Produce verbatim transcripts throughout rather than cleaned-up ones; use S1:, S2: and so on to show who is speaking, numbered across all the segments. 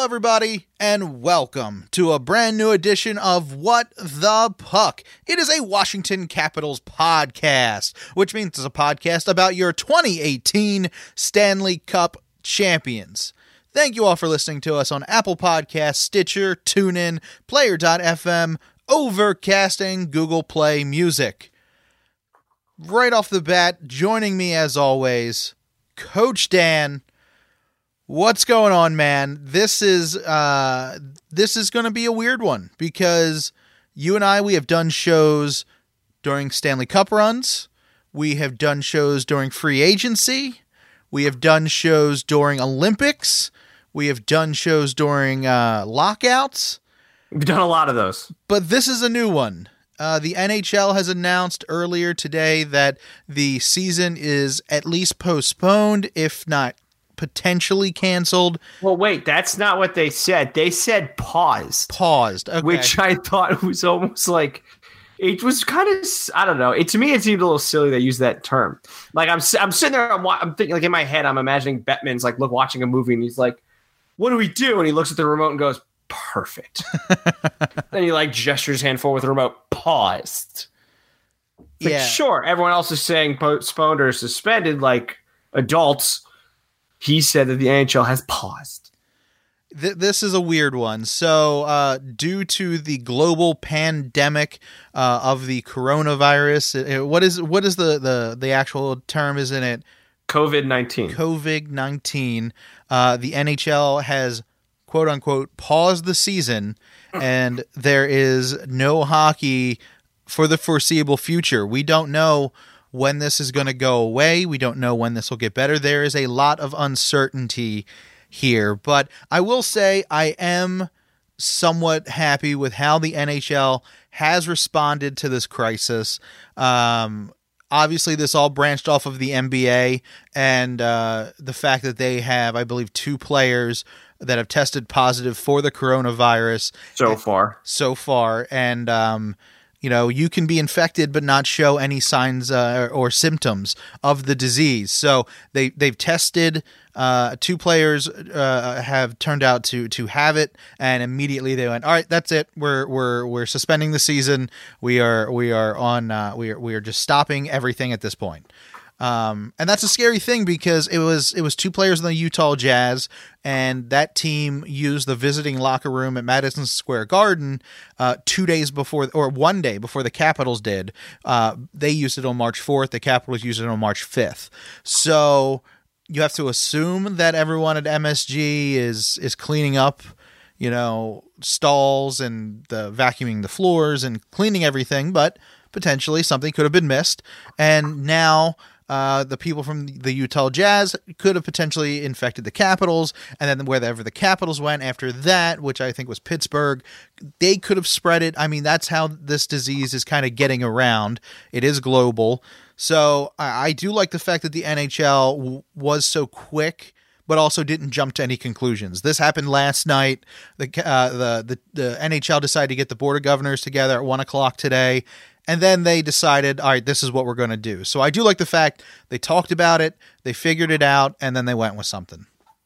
S1: everybody, and welcome to a brand new edition of What the Puck. It is a Washington Capitals podcast, which means it's a podcast about your twenty eighteen Stanley Cup champions. Thank you all for listening to us on Apple Podcasts, Stitcher, TuneIn, Player dot f m, Overcast, and Google Play Music. Right off the bat, joining me as always, Coach Dan. What's going on, man? This is uh, this is going to be a weird one because you and I, we have done shows during Stanley Cup runs. We have done shows during free agency. We have done shows during Olympics. We have done shows during uh, lockouts.
S2: We've done a lot of those.
S1: But this is a new one. Uh, the N H L has announced earlier today that the season is at least postponed, if not potentially canceled.
S2: Well, wait, that's not what they said. They said paused.
S1: Paused, okay.
S2: Which I thought was almost like, it was kind of, I don't know. It to me, it seemed a little silly they used that term. Like, I'm I'm sitting there, I'm, I'm thinking, like, in my head, I'm imagining Bettman's, like, look, watching a movie, and he's like, what do we do? And he looks at the remote and goes, perfect. Then he, like, gestures his hand forward with the remote, paused. Like,
S1: yeah.
S2: Sure, everyone else is saying postponed or suspended, like adults. He said that the N H L has paused.
S1: Th- this is a weird one. So, uh, due to the global pandemic uh, of the coronavirus, it, it, what is what is the, the, the actual term? Isn't it
S2: COVID nineteen?
S1: COVID nineteen. Uh, the N H L has, quote unquote, paused the season, and there is no hockey for the foreseeable future. We don't know when this is going to go away. We don't know when this will get better. There is a lot of uncertainty here, but I will say I am somewhat happy with how the N H L has responded to this crisis. Um, obviously, this all branched off of the N B A and uh, the fact that they have, I believe, two players that have tested positive for the coronavirus.
S2: So far.
S1: So far. And, um, you know, you can be infected but not show any signs uh, or symptoms of the disease. So they, they've tested, uh, two players uh, have turned out to to have it, and immediately they went, all right, that's it. We're we're we're suspending the season. We are we are on uh, we are we are just stopping everything at this point. Um, and that's a scary thing because it was it was two players in the Utah Jazz, and that team used the visiting locker room at Madison Square Garden uh, two days before, or one day before the Capitals did. Uh, they used it on March fourth. The Capitals used it on March fifth. So you have to assume that everyone at M S G is is cleaning up, you know, stalls and the vacuuming the floors and cleaning everything, but potentially something could have been missed, and now. Uh, the people from the Utah Jazz could have potentially infected the Capitals, and then wherever the Capitals went after that, which I think was Pittsburgh, they could have spread it. I mean, that's how this disease is kind of getting around. It is global. So I, I do like the fact that the N H L w- was so quick, but also didn't jump to any conclusions. This happened last night. The, uh, the, the, the N H L decided to get the Board of Governors together at one o'clock today. And then they decided, all right, this is what we're going to do. So I do like the fact they talked about it, they figured it out, and then they went with something.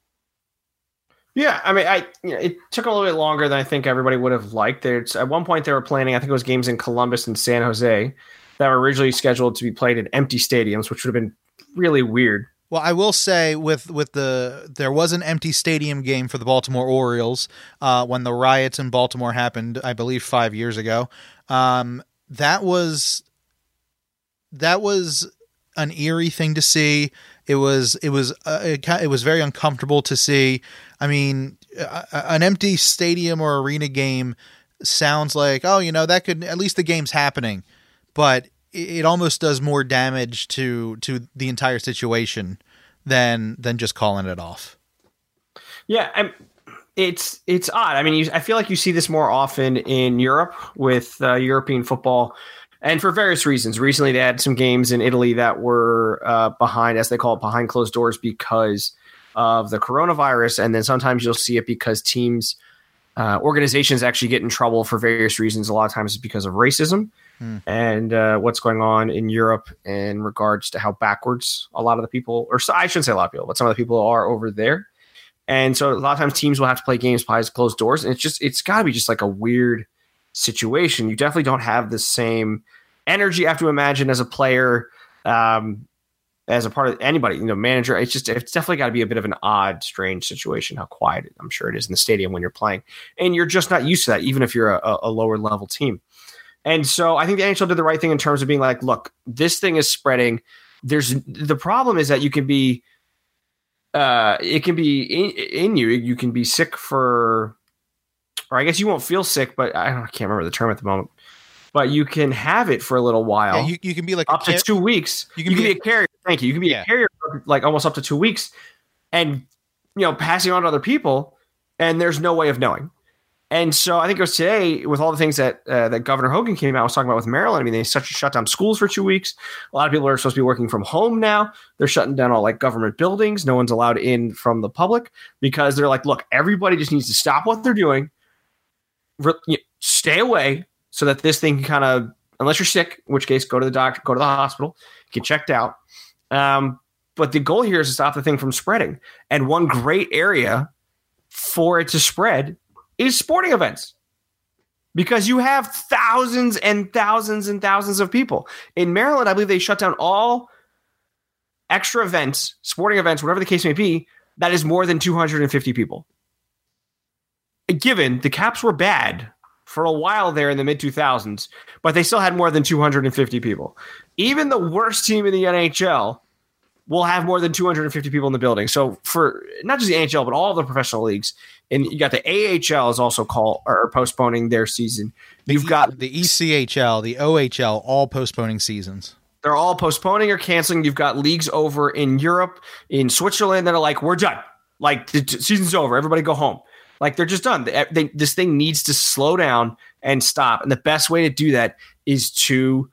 S2: Yeah, I mean, I you know, it took a little bit longer than I think everybody would have liked. There's, at one point, they were planning, I think it was games in Columbus and San Jose that were originally scheduled to be played in empty stadiums, which would have been really weird.
S1: Well, I will say with with the there was an empty stadium game for the Baltimore Orioles uh, when the riots in Baltimore happened, I believe, five years ago. Um, That was that was an eerie thing to see. It was it was uh, it, it was very uncomfortable to see. I mean, uh, an empty stadium or arena game sounds like, oh, you know, that could, at least the game's happening, but it, it almost does more damage to to the entire situation than than just calling it off.
S2: Yeah, I'm. It's it's odd. I mean, you, I feel like you see this more often in Europe with uh, European football, and for various reasons. Recently, they had some games in Italy that were uh, behind, as they call it, behind closed doors because of the coronavirus. And then sometimes you'll see it because teams, uh, organizations actually get in trouble for various reasons. A lot of times it's because of racism hmm. and uh, what's going on in Europe in regards to how backwards a lot of the people, or I shouldn't say a lot of people, but some of the people are over there. And so a lot of times teams will have to play games behind closed doors. And it's just, it's got to be just like a weird situation. You definitely don't have the same energy, I have to imagine, as a player, um, as a part of anybody, you know, manager. It's just, it's definitely got to be a bit of an odd, strange situation, how quiet I'm sure it is in the stadium when you're playing. And you're just not used to that, even if you're a, a lower level team. And so I think the N H L did the right thing in terms of being like, look, this thing is spreading. There's the problem is that you can be, uh, it can be in, in you. You can be sick for, or I guess you won't feel sick, but I, don't, I can't remember the term at the moment. But you can have it for a little while.
S1: Yeah, you, you can be like
S2: up to two weeks. You can, you can be, be a carrier. Thank you. You can be yeah. a carrier for like almost up to two weeks, and you know, passing on to other people, and there's no way of knowing. And so I think it was today with all the things that uh, that Governor Hogan came out was talking about with Maryland. I mean, they such shut down schools for two weeks. A lot of people are supposed to be working from home now. They're shutting down all like government buildings. No one's allowed in from the public because they're like, look, everybody just needs to stop what they're doing, re- you know, stay away, so that this thing can kind of, unless you're sick, in which case go to the doctor, go to the hospital, get checked out. Um, but the goal here is to stop the thing from spreading. And one great area for it to spread is sporting events, because you have thousands and thousands and thousands of people. In Maryland, I believe they shut down all extra events, sporting events, whatever the case may be, that is more than two hundred fifty people. Given the Caps were bad for a while there in the mid two thousands, but they still had more than two hundred fifty people. Even the worst team in the N H L will have more than two hundred fifty people in the building. So for not just the N H L, but all of the professional leagues, and you got the A H L is also call or postponing their season. You've
S1: the,
S2: got
S1: the E C H L, the O H L, all postponing seasons.
S2: They're all postponing or canceling. You've got leagues over in Europe, in Switzerland that are like, we're done. Like the t- season's over. Everybody go home. Like they're just done. They, they, this thing needs to slow down and stop. And the best way to do that is to,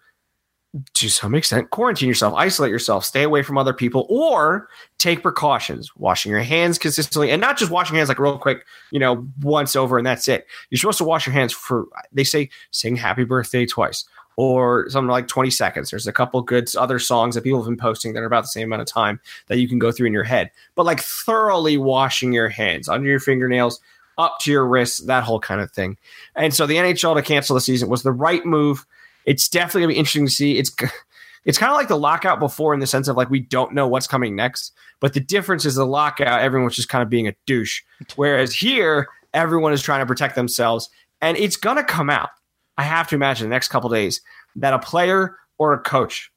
S2: to some extent, quarantine yourself, isolate yourself, stay away from other people, or take precautions, washing your hands consistently, and not just washing your hands like real quick, you know, once over and that's it. You're supposed to wash your hands for, they say, sing happy birthday twice, or something like twenty seconds. There's a couple good other songs that people have been posting that are about the same amount of time that you can go through in your head. But like thoroughly washing your hands under your fingernails, up to your wrists, that whole kind of thing. And so the N H L to cancel the season was the right move. It's definitely going to be interesting to see. It's it's kind of like the lockout before in the sense of like we don't know what's coming next. But the difference is the lockout, everyone was just kind of being a douche. Whereas here, everyone is trying to protect themselves. And it's going to come out, I have to imagine, the next couple of days, that a player or a coach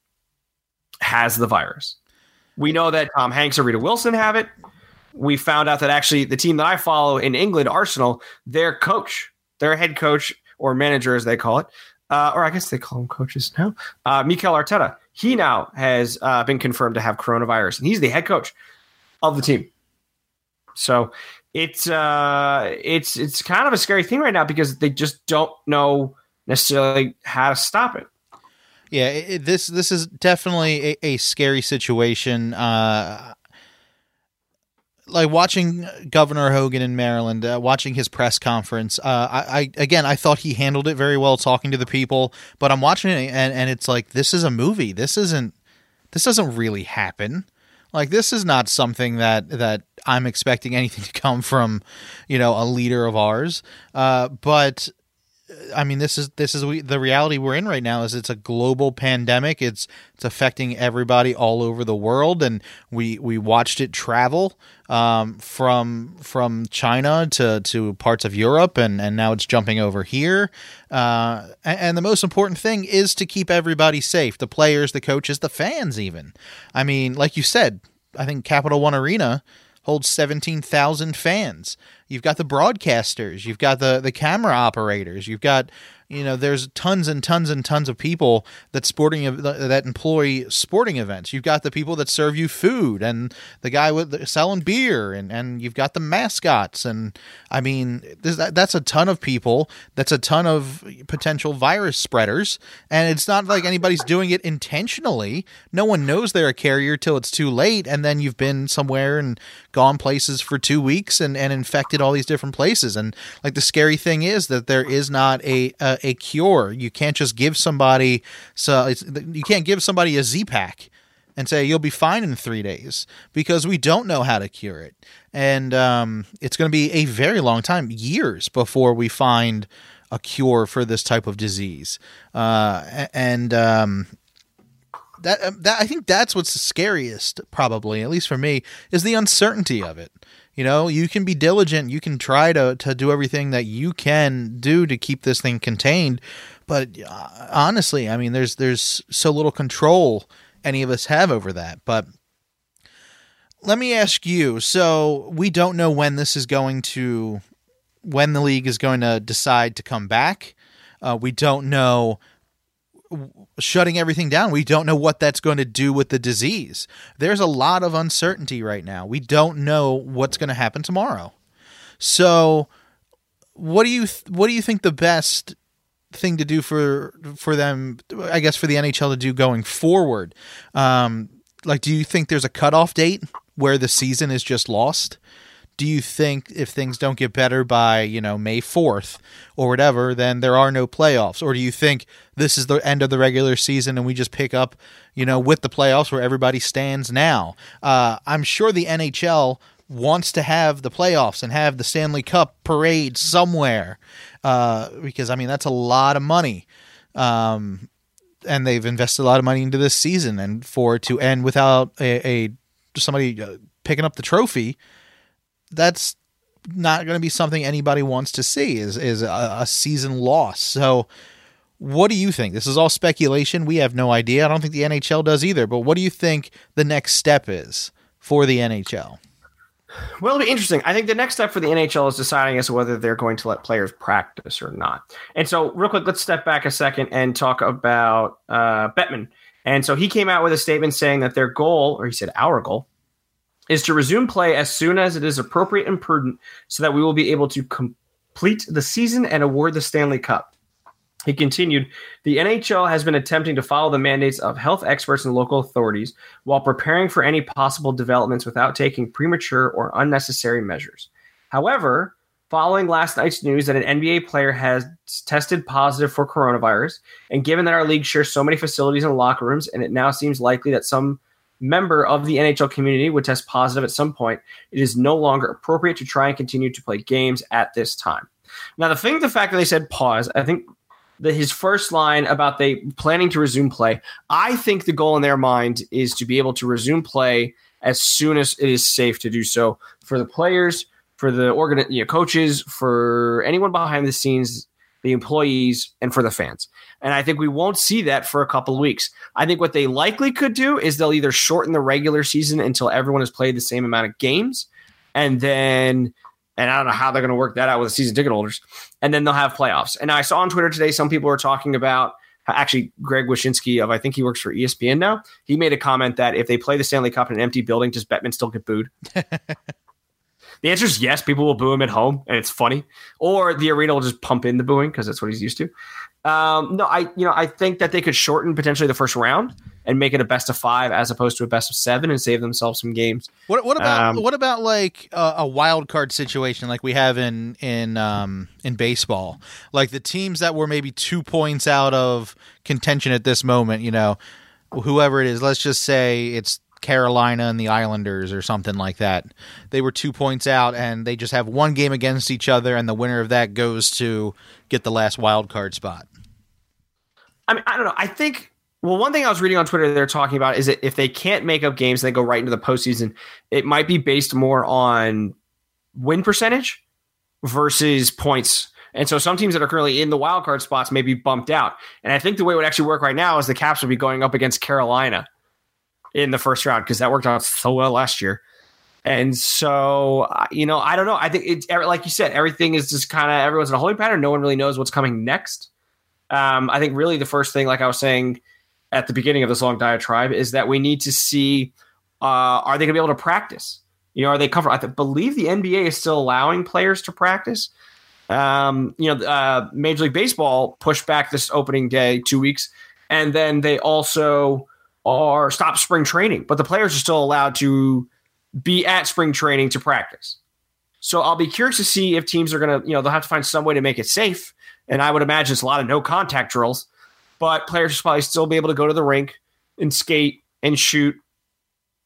S2: has the virus. We know that Tom Hanks or Rita Wilson have it. We found out that actually the team that I follow in England, Arsenal, their coach, their head coach or manager, as they call it, uh, or I guess they call them coaches now, uh, Mikel Arteta, he now has uh, been confirmed to have coronavirus, and he's the head coach of the team. So it's uh, it's it's kind of a scary thing right now because they just don't know necessarily how to stop it.
S1: Yeah, it, this this is definitely a, a scary situation. Uh, like watching Governor Hogan in Maryland, uh, watching his press conference. Uh, I, I again, I thought he handled it very well, talking to the people. But I'm watching it, and, and it's like this is a movie. This isn't. This doesn't really happen. Like this is not something that that I'm expecting anything to come from, you know, a leader of ours. Uh, but. I mean, this is this is we, the reality we're in right now. Is it's a global pandemic. It's it's affecting everybody all over the world, and we we watched it travel um, from from China to, to parts of Europe, and, and now it's jumping over here. Uh, and, and the most important thing is to keep everybody safe: the players, the coaches, the fans. Even, I mean, like you said, I think Capital One Arena holds seventeen thousand fans. You've got the broadcasters, you've got the, the camera operators, you've got, you know, there's tons and tons and tons of people that sporting that employ sporting events. You've got the people that serve you food and the guy with the, selling beer, and, and you've got the mascots. And I mean, this, that's a ton of people. That's a ton of potential virus spreaders. And it's not like anybody's doing it intentionally. No one knows they're a carrier till it's too late. And then you've been somewhere and gone places for two weeks and, and infected all these different places. And like the scary thing is that there is not a, a a cure. You can't just give somebody so it's, you can't give somebody a Z-Pack and say you'll be fine in three days because we don't know how to cure it. And um, it's going to be a very long time, years before we find a cure for this type of disease. Uh, and um, that, that I think that's what's the scariest, probably, at least for me, is the uncertainty of it. You know, you can be diligent, you can try to, to do everything that you can do to keep this thing contained. But uh, honestly, I mean, there's there's so little control any of us have over that. But let me ask you, so we don't know when this is going to, when the league is going to decide to come back. Uh, we don't know shutting everything down. We don't know what that's going to do with the disease. There's a lot of uncertainty right now. We don't know what's going to happen tomorrow. So what do you, th- what do you think the best thing to do for, for them, I guess for the N H L to do going forward? Um, like, do you think there's a cutoff date where the season is just lost? Do you think if things don't get better by, you know, May fourth or whatever, then there are no playoffs? Or do you think this is the end of the regular season and we just pick up, you know, with the playoffs where everybody stands now? Uh, I'm sure the N H L wants to have the playoffs and have the Stanley Cup parade somewhere uh, because, I mean, that's a lot of money. Um, and they've invested a lot of money into this season, and for it to end without a, a somebody uh, picking up the trophy, that's not going to be something anybody wants to see, is is a, a season loss. So what do you think? This is all speculation. We have no idea. I don't think the N H L does either. But what do you think the next step is for the N H L?
S2: Well, it'll be interesting. I think the next step for the N H L is deciding as to whether they're going to let players practice or not. And so real quick, let's step back a second and talk about uh, Bettman. And so he came out with a statement saying that their goal, or he said our goal, is to resume play as soon as it is appropriate and prudent so that we will be able to complete the season and award the Stanley Cup. He continued, the N H L has been attempting to follow the mandates of health experts and local authorities while preparing for any possible developments without taking premature or unnecessary measures. However, following last night's news that an N B A player has tested positive for coronavirus, and given that our league shares so many facilities and locker rooms, and it now seems likely that some member of the N H L community would test positive at some point, it is no longer appropriate to try and continue to play games at this time. Now, the thing, the fact that they said pause, I think the, his first line about they planning to resume play, I think the goal in their mind is to be able to resume play as soon as it is safe to do so for the players, for the organ, you know, coaches, for anyone behind the scenes, the employees, and for the fans. And I think we won't see that for a couple of weeks. I think what they likely could do is they'll either shorten the regular season until everyone has played the same amount of games, and then, and I don't know how they're going to work that out with the season ticket holders, and then they'll have playoffs. And I saw on Twitter today, some people were talking about, actually Greg Wyshynski of, I think he works for E S P N now, he made a comment that if they play the Stanley Cup in an empty building, does Bettman still get booed? The answer is yes. People will boo him at home, and it's funny. Or the arena will just pump in the booing because that's what he's used to. Um, no, I you know I think that they could shorten potentially the first round and make it a best of five as opposed to a best of seven and save themselves some games.
S1: What what about
S2: um,
S1: what about like a, a wild card situation like we have in in um, in baseball? Like the teams that were maybe two points out of contention at this moment. You know, whoever it is. Let's just say it's Carolina and the Islanders or something like that. They were two points out and they just have one game against each other, and the winner of that goes to get the last wild card spot.
S2: I mean, I don't know. I think, well, one thing I was reading on Twitter they're talking about is that if they can't make up games and they go right into the postseason, it might be based more on win percentage versus points. And so some teams that are currently in the wild card spots may be bumped out. And I think the way it would actually work right now is the Caps would be going up against Carolina in the first round, because that worked out so well last year. And so, you know, I don't know. I think it's like you said, everything is just kind of, everyone's in a holding pattern. No one really knows what's coming next. Um, I think really the first thing, like I was saying at the beginning of this long diatribe, is that we need to see, uh, are they going to be able to practice? You know, are they covered? I th- believe the N B A is still allowing players to practice. Um, you know, uh, Major League Baseball pushed back this opening day two weeks. And then they also or stop spring training, but the players are still allowed to be at spring training to practice. So I'll be curious to see if teams are going to, you know, they'll have to find some way to make it safe. And I would imagine it's a lot of no contact drills, but players will probably still be able to go to the rink and skate and shoot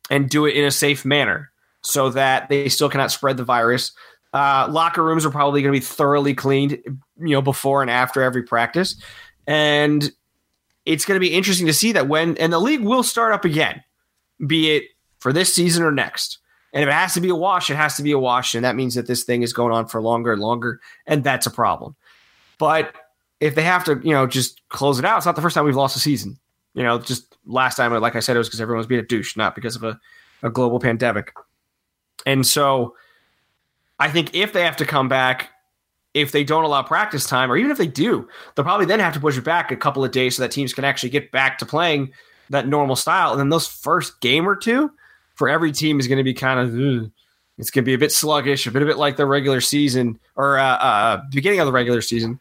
S2: and do it in a safe manner so that they still cannot spread the virus. Uh, locker rooms are probably going to be thoroughly cleaned, you know, before and after every practice. And it's going to be interesting to see that when, and the league will start up again, be it for this season or next. And if it has to be a wash, it has to be a wash. And that means that this thing is going on for longer and longer. And that's a problem. But if they have to, you know, just close it out, it's not the first time we've lost a season. You know, just last time, like I said, it was because everyone was being a douche, not because of a, a global pandemic. And so I think if they have to come back, if they don't allow practice time, or even if they do, they'll probably then have to push it back a couple of days so that teams can actually get back to playing that normal style. And then those first game or two for every team is going to be kind of, ugh, it's going to be a bit sluggish, a bit, a bit like the regular season or uh, uh, beginning of the regular season.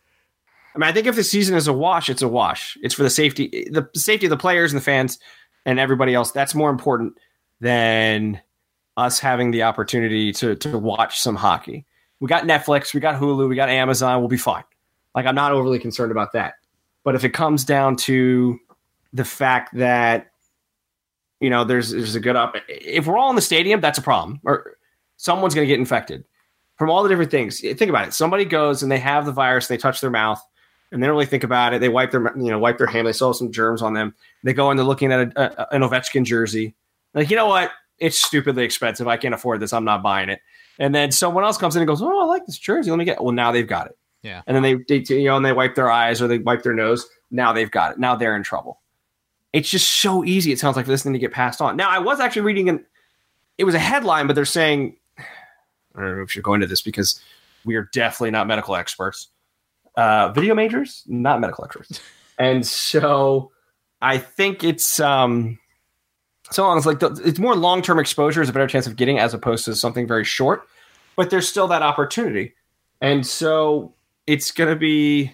S2: I mean, I think if the season is a wash, it's a wash. It's for the safety, the safety of the players and the fans and everybody else. That's more important than us having the opportunity to to watch some hockey. We got Netflix, we got Hulu, we got Amazon. We'll be fine. Like, I'm not overly concerned about that. But if it comes down to the fact that, you know, there's there's a good up, if we're all in the stadium, that's a problem. Or someone's going to get infected from all the different things. Think about it. Somebody goes and they have the virus, they touch their mouth. And they don't really think about it. They wipe their, you know, wipe their hand. They still have some germs on them. They go and they're looking at a, a, an Ovechkin jersey. Like, you know what? It's stupidly expensive. I can't afford this. I'm not buying it. And then someone else comes in and goes, "Oh, I like this jersey. Let me get it." Well, now they've got it.
S1: Yeah.
S2: And then they, they, you know, and they wipe their eyes or they wipe their nose. Now they've got it. Now they're in trouble. It's just so easy. It sounds like for this thing to get passed on. Now, I was actually reading an, it was a headline, but they're saying, I don't know if we should go into this because we are definitely not medical experts. Uh, video majors, not medical experts. And so I think it's um, so long as like the, it's more long-term exposure is a better chance of getting as opposed to something very short, but there's still that opportunity. And so it's going to be,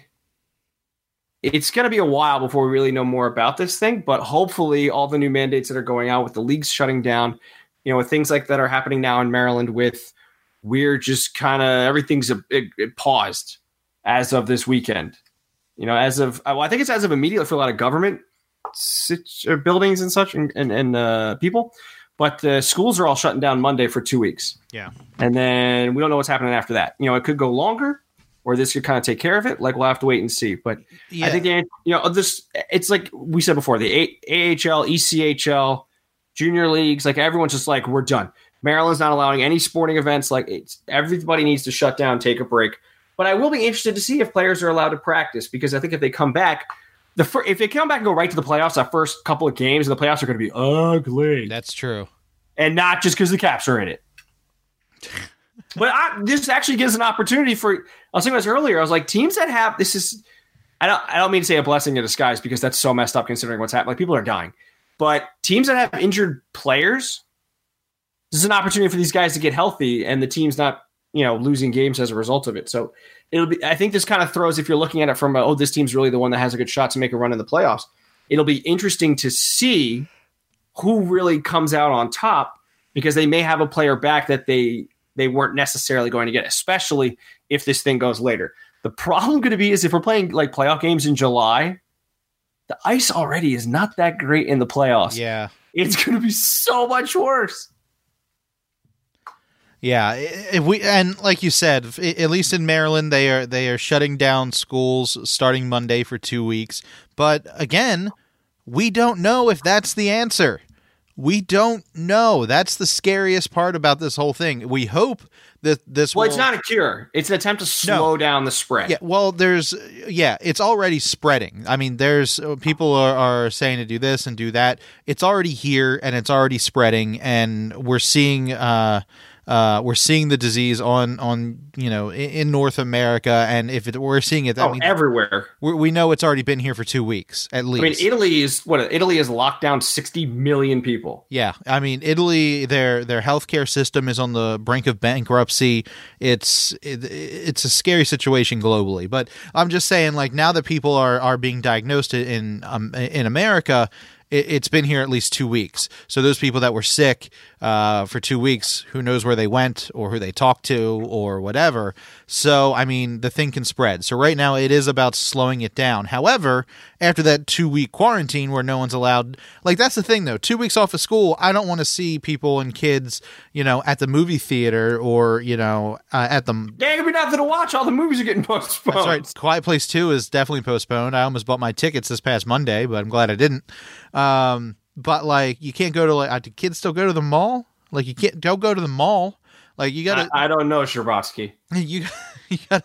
S2: it's going to be a while before we really know more about this thing, but hopefully all the new mandates that are going out with the leagues shutting down, you know, with things like that are happening now in Maryland with we're just kind of, everything's a, it, it paused as of this weekend, you know, as of, well, I think it's as of immediately for a lot of government buildings and such and, and, and uh, people, but the schools are all shutting down Monday for two weeks.
S1: Yeah.
S2: And then we don't know what's happening after that. You know, it could go longer or this could kind of take care of it. Like we'll have to wait and see. But yeah. I think, the, you know, this, it's like we said before, the A H L, E C H L, junior leagues, like everyone's just like, we're done. Maryland's not allowing any sporting events. Like it's, everybody needs to shut down, take a break. But I will be interested to see if players are allowed to practice because I think if they come back, the fir- if they come back and go right to the playoffs, that first couple of games, the playoffs are going to be ugly.
S1: That's true.
S2: And not just because the Caps are in it. But I, this actually gives an opportunity for, I was saying this earlier, I was like, teams that have, this is, I don't, I don't mean to say a blessing in disguise because that's so messed up considering what's happening. Like people are dying. But teams that have injured players, this is an opportunity for these guys to get healthy and the team's not, you know, losing games as a result of it. So it'll be, I think this kind of throws, if you're looking at it from, a, oh, this team's really the one that has a good shot to make a run in the playoffs. It'll be interesting to see who really comes out on top because they may have a player back that they, they weren't necessarily going to get, especially if this thing goes later. The problem going to be is if we're playing like playoff games in July, the ice already is not that great in the playoffs.
S1: Yeah.
S2: It's going to be so much worse.
S1: Yeah, if we and like you said, at least in Maryland, they are they are shutting down schools starting Monday for two weeks. But again, we don't know if that's the answer. We don't know. That's the scariest part about this whole thing. We hope that this.
S2: Well,
S1: will,
S2: it's not a cure. It's an attempt to slow no. down the spread.
S1: Yeah. Well, there's yeah, it's already spreading. I mean, there's people are, are saying to do this and do that. It's already here and it's already spreading, and we're seeing. Uh, Uh, we're seeing the disease on, on you know, in, in North America, and if it, we're seeing it, that
S2: oh,
S1: means
S2: everywhere.
S1: We we know it's already been here for two weeks at least.
S2: I mean, Italy is what Italy has locked down sixty million people.
S1: Yeah, I mean, Italy, their their healthcare system is on the brink of bankruptcy. It's it, it's a scary situation globally, but I'm just saying, like now that people are are being diagnosed in um, in America. it, it's been here at least two weeks. So those people that were sick uh, for two weeks, who knows where they went or who they talked to or whatever. So, I mean, the thing can spread. So right now it is about slowing it down. However, after that two-week quarantine where no one's allowed, like that's the thing though, two weeks off of school, I don't want to see people and kids, you know, at the movie theater or, you know, uh, at the...
S2: Yeah, there'll be nothing to watch. All the movies are getting postponed.
S1: That's right. Quiet Place two is definitely postponed. I almost bought my tickets this past Monday, but I'm glad I didn't. Um, but like, you can't go to like, do kids still go to the mall? Like you can't, don't go to the mall. Like you gotta.
S2: I, I don't know, Sherbatsky.
S1: You you gotta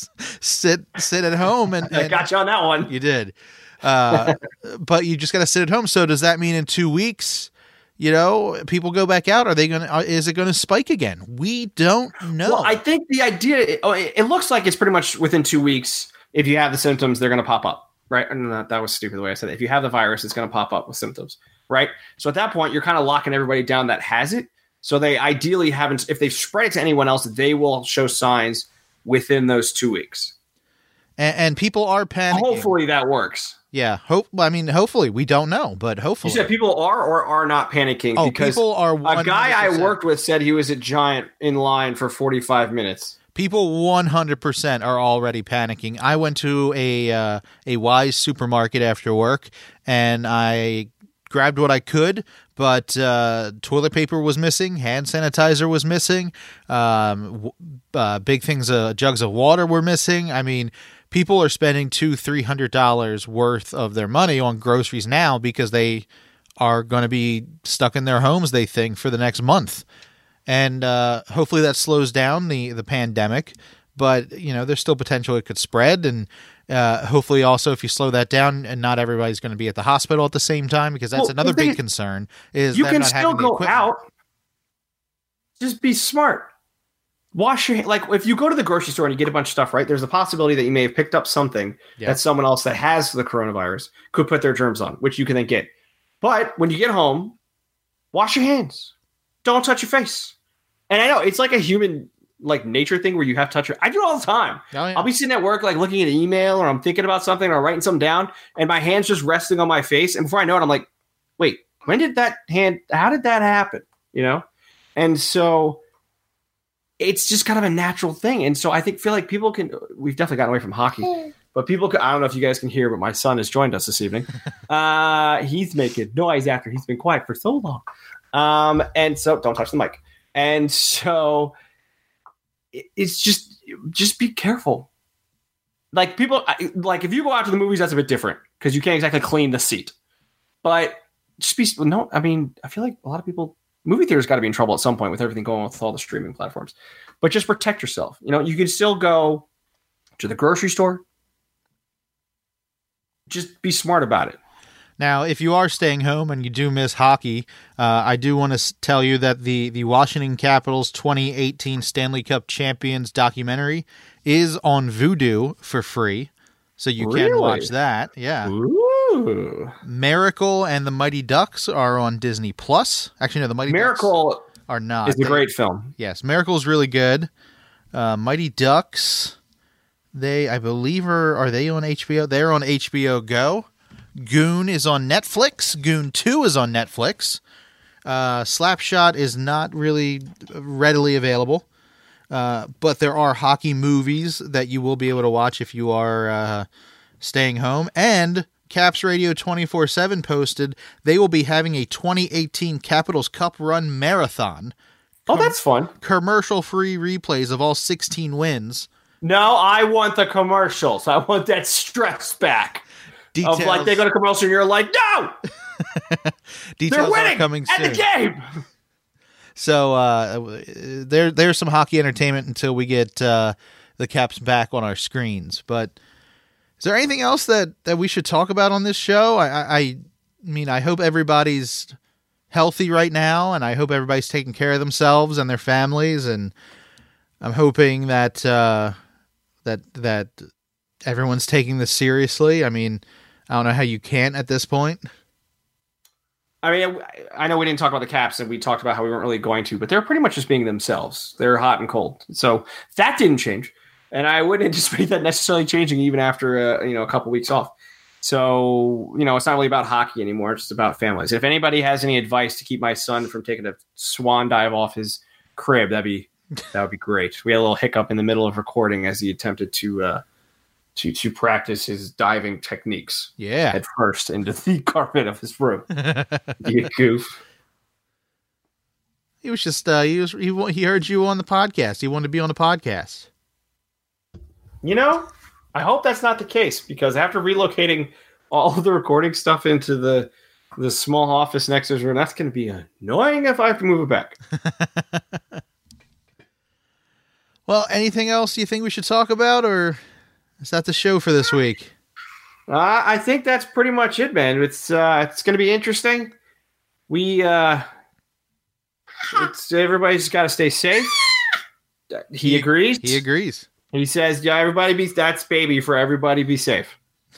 S1: sit sit at home and, and
S2: I got you on that one.
S1: You did, uh, but you just gotta sit at home. So does that mean in two weeks, you know, people go back out? Are they gonna? Is it gonna spike again? We don't know.
S2: Well, I think the idea. It, it looks like it's pretty much within two weeks. If you have the symptoms, they're gonna pop up, right? And that, that was stupid the way I said it. If you have the virus, it's gonna pop up with symptoms, right? So at that point, you're kind of locking everybody down that has it. So they ideally haven't, if they've spread it to anyone else, they will show signs within those two weeks.
S1: And, and people are panicking.
S2: Hopefully that works.
S1: Yeah. Hope. I mean, hopefully we don't know, but hopefully.
S2: You said people are or are not panicking.
S1: Oh,
S2: because
S1: people are. one hundred percent.
S2: A guy I worked with said he was at Giant in line for forty-five minutes.
S1: People one hundred percent are already panicking. I went to a uh, a Wise supermarket after work, and I grabbed what I could, but uh, toilet paper was missing, hand sanitizer was missing, um, w- uh, big things, uh, jugs of water were missing. I mean, people are spending two, three hundred dollars worth of their money on groceries now because they are going to be stuck in their homes, they think, for the next month. And uh, hopefully that slows down the, the pandemic, but you know, there's still potential it could spread. And uh, hopefully also if you slow that down and not everybody's going to be at the hospital at the same time, because that's well, another big is, concern is
S2: you can
S1: not
S2: still go
S1: equipment.
S2: out. Just be smart. Wash your, like if you go to the grocery store and you get a bunch of stuff, right? There's a possibility that you may have picked up something yeah. that someone else that has the coronavirus could put their germs on, which you can then get. But when you get home, wash your hands. Don't touch your face. And I know it's like a human like nature thing where you have to touch your, I do it all the time. Oh, yeah. I'll be sitting at work, like looking at an email or I'm thinking about something or writing something down and my hand's just resting on my face. And before I know it, I'm like, wait, when did that hand, how did that happen? You know? And so it's just kind of a natural thing. And so I think, feel like people can, we've definitely gotten away from hockey, but people could, I don't know if you guys can hear, but my son has joined us this evening. uh, he's making noise after he's been quiet for so long. Um, and so don't touch the mic. And so it's just, just be careful. Like people, like if you go out to the movies, that's a bit different because you can't exactly clean the seat. But just be, no, I mean, I feel like a lot of people, movie theaters got to be in trouble at some point with everything going on with all the streaming platforms. But just protect yourself. You know, you can still go to the grocery store. Just be smart about it.
S1: Now, if you are staying home and you do miss hockey, uh, I do want to s- tell you that the, the Washington Capitals twenty eighteen Stanley Cup Champions documentary is on Vudu for free, so you
S2: really?
S1: can watch that. Yeah.
S2: Ooh.
S1: Miracle and the Mighty Ducks are on Disney Plus. Actually, no, the Mighty
S2: Miracle
S1: Ducks are not.
S2: It's a
S1: they,
S2: great film.
S1: Yes, Miracle is really good. Uh, Mighty Ducks, they I believe are are they on H B O? They're on H B O Go. Goon is on Netflix. Goon two is on Netflix. Uh, Slapshot is not really readily available. Uh, but there are hockey movies that you will be able to watch if you are uh, staying home. And Caps Radio twenty-four seven posted they will be having a twenty eighteen Capitals Cup Run Marathon.
S2: Oh, that's fun.
S1: Commercial-free replays of all sixteen wins.
S2: No, I want the commercials. I want that stress back. Details. Of like they go to commercial and you're like, no!
S1: Details
S2: They're winning
S1: are coming
S2: at
S1: soon.
S2: the game!
S1: So uh, there, there's some hockey entertainment until we get uh, the Caps back on our screens. But is there anything else that, that we should talk about on this show? I, I, I mean, I hope everybody's healthy right now, and I hope everybody's taking care of themselves and their families. And I'm hoping that uh, that that everyone's taking this seriously. I mean, I don't know how you can't at this point.
S2: I mean, I know we didn't talk about the Caps and we talked about how we weren't really going to, but they're pretty much just being themselves. They're hot and cold. So that didn't change. And I wouldn't anticipate that necessarily changing even after uh, you know, a couple weeks off. So, you know, it's not really about hockey anymore. It's just about families. If anybody has any advice to keep my son from taking a swan dive off his crib, that'd be that would be great. We had a little hiccup in the middle of recording as he attempted to uh, to to practice his diving techniques.
S1: Yeah,
S2: at first into the carpet of his room. You goof.
S1: He was just uh, he was he he heard you on the podcast. He wanted to be on the podcast.
S2: You know, I hope that's not the case, because after relocating all of the recording stuff into the the small office next to his room, that's going to be annoying if I have to move it back.
S1: Well, anything else you think we should talk about, or is that the show for this week?
S2: Uh, I think that's pretty much it, man. It's uh, it's going to be interesting. We uh, it's everybody's got to stay safe. He, he agrees.
S1: He agrees.
S2: He says, "Yeah, everybody be that's baby for everybody be safe."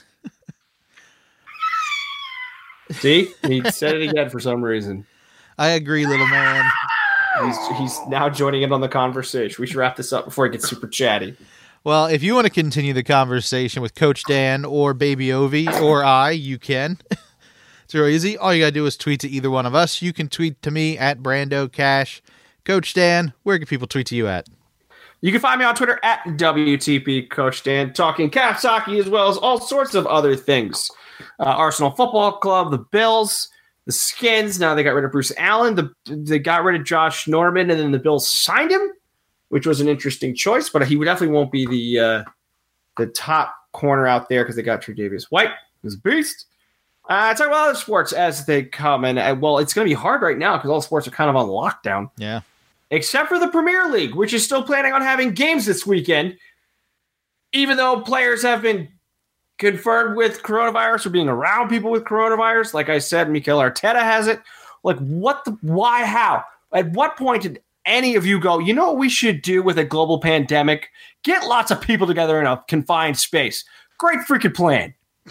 S2: See, he said it again for some reason.
S1: I agree, little man.
S2: He's he's now joining in on the conversation. We should wrap this up before it gets super chatty.
S1: Well, if you want to continue the conversation with Coach Dan or Baby Ovi or I, you can. It's real easy. All you got to do is tweet to either one of us. You can tweet to me at Brando Cash. Coach Dan, where can people tweet to you at?
S2: You can find me on Twitter at W T P Coach Dan, talking Caps hockey as well as all sorts of other things. Uh, Arsenal Football Club, the Bills, the Skins. Now they got rid of Bruce Allen. The, they got rid of Josh Norman, and then the Bills signed him, which was an interesting choice, but he definitely won't be the uh, the top corner out there because they got Tre'Davious White, who's a beast. Uh, talk about other sports as they come, and uh, well, it's going to be hard right now because all sports are kind of on lockdown.
S1: Yeah.
S2: Except for the Premier League, which is still planning on having games this weekend, even though players have been confirmed with coronavirus or being around people with coronavirus. Like I said, Mikel Arteta has it. Like, what the, why, how? At what point did any of you go, you know what we should do with a global pandemic? Get lots of people together in a confined space. Great freaking plan.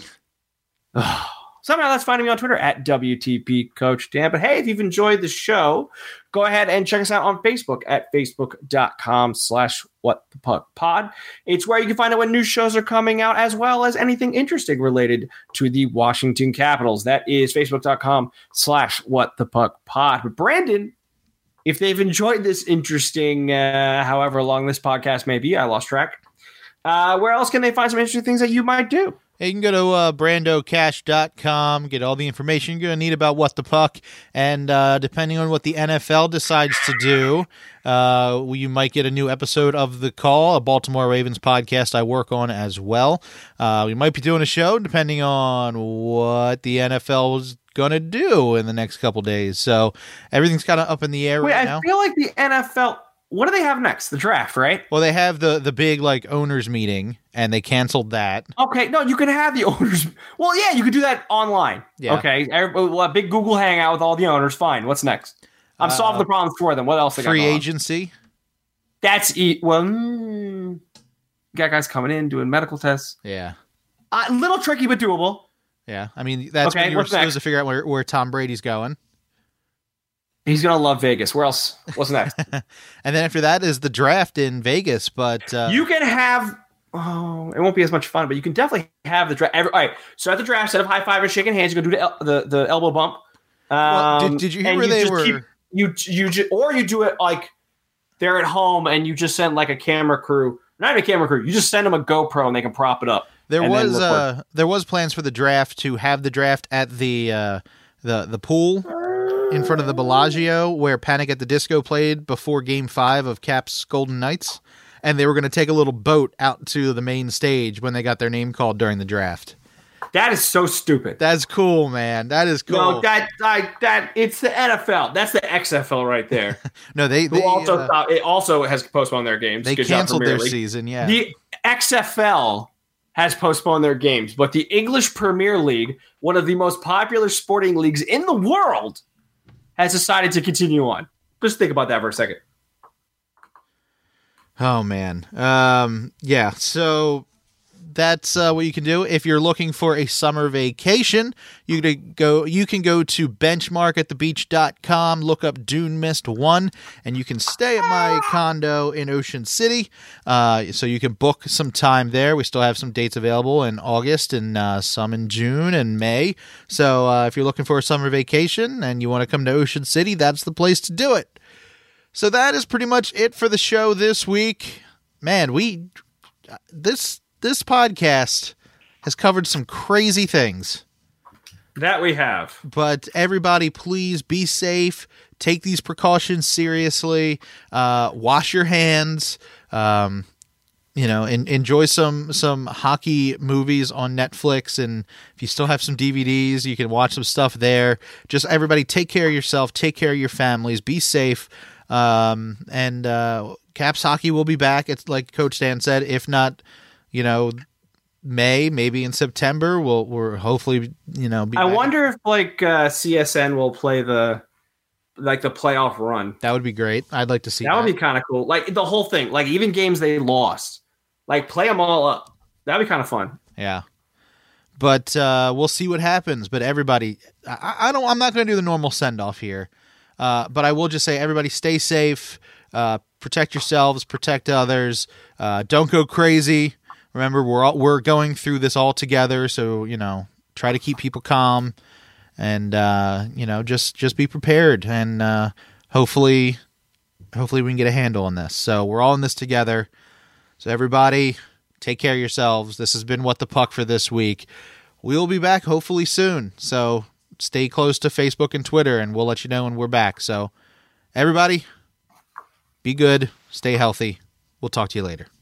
S2: Somehow that's finding me on Twitter at W T P Coach Dan. But hey, if you've enjoyed the show, go ahead and check us out on Facebook at facebook.com slash what the puck pod. It's where you can find out when new shows are coming out, as well as anything interesting related to the Washington Capitals. That is facebook.com slash what the puck pod. But Brandon, if they've enjoyed this interesting, uh, however long this podcast may be, I lost track. Uh, where else can they find some interesting things that you might do?
S1: You can go to uh, brando cash dot com, get all the information you're going to need about What the Puck, and uh, depending on what the N F L decides to do, uh, you might get a new episode of The Call, a Baltimore Ravens podcast I work on as well. Uh, we might be doing a show depending on what the N F L is going to do in the next couple days. So everything's kind of up in the air
S2: Wait,
S1: right
S2: I
S1: now.
S2: I feel like the N F L... What do they have next? The draft, right?
S1: Well, they have the the big like owners meeting, and they canceled that.
S2: Okay, no, you can have the owners. Well, yeah, you could do that online. Yeah. Okay, well, a big Google Hangout with all the owners. Fine. What's next? I'm uh, solving the problems for them. What else? They got
S1: free
S2: going
S1: agency.
S2: On? That's e- well, mm, you got guys coming in doing medical tests.
S1: Yeah,
S2: a uh, little tricky but doable.
S1: Yeah, I mean that's
S2: okay,
S1: when you were
S2: supposed
S1: next? to figure out where, where Tom Brady's going.
S2: He's going to love Vegas. Where else? What's next?
S1: And then after that is the draft in Vegas. But uh,
S2: you can have, oh, it won't be as much fun, but you can definitely have the draft. All right. So at the draft, instead of high five and shaking hands, you can do the, el- the, the elbow bump. Um,
S1: well, did, did you hear where
S2: you
S1: they were?
S2: Keep, you, you ju- Or you do it like they're at home and you just send like a camera crew, not even a camera crew, you just send them a GoPro and they can prop it up.
S1: There was uh, there was plans for the draft to have the draft at the uh, the the pool in front of the Bellagio where Panic at the Disco played before Game Five of Caps Golden Knights, and they were going to take a little boat out to the main stage when they got their name called during the draft.
S2: That is so stupid.
S1: That's cool, man. That is cool.
S2: No, that I, that it's the N F L. That's the X F L right there.
S1: no, they, they
S2: also
S1: uh,
S2: uh, it also has postponed their games.
S1: They
S2: Good
S1: canceled their
S2: League.
S1: season. Yeah,
S2: the X F L has postponed their games, but the English Premier League, one of the most popular sporting leagues in the world, has decided to continue on. Just think about that for a second.
S1: Oh man, um, yeah. So that's uh, what you can do. If you're looking for a summer vacation, you can go you can go to benchmark at the beach dot com, look up Dune Mist one, and you can stay at my condo in Ocean City. Uh, so you can book some time there. We still have some dates available in August and uh, some in June and May. So uh, if you're looking for a summer vacation and you want to come to Ocean City, that's the place to do it. So that is pretty much it for the show this week. Man, we this this podcast has covered some crazy things.
S2: That we have.
S1: But everybody, please be safe. Take these precautions seriously. Uh, wash your hands. Um, you know, and enjoy some some hockey movies on Netflix. And if you still have some D V Ds, you can watch some stuff there. Just everybody, take care of yourself. Take care of your families. Be safe. Um, and uh, Caps hockey will be back. It's like Coach Dan said. If not, you know, May, maybe in September, we'll we're hopefully, you know. Be
S2: I
S1: back.
S2: wonder if like uh, C S N will play the like the playoff run.
S1: That would be great. I'd like to see that.
S2: That would be kind of cool. Like the whole thing, like even games they lost, like play them all up. That'd be kind of fun.
S1: Yeah. But uh, we'll see what happens. But everybody, I, I don't. I'm not going to do the normal send off here. Uh, but I will just say, everybody, stay safe. Uh, protect yourselves. Protect others. Uh, don't go crazy. Remember, we're all, we're going through this all together. So you know, try to keep people calm, and uh, you know, just just be prepared. And uh, hopefully, hopefully, we can get a handle on this. So we're all in this together. So everybody, take care of yourselves. This has been What the Puck for this week. We'll be back hopefully soon. So stay close to Facebook and Twitter, and we'll let you know when we're back. So everybody, be good. Stay healthy. We'll talk to you later.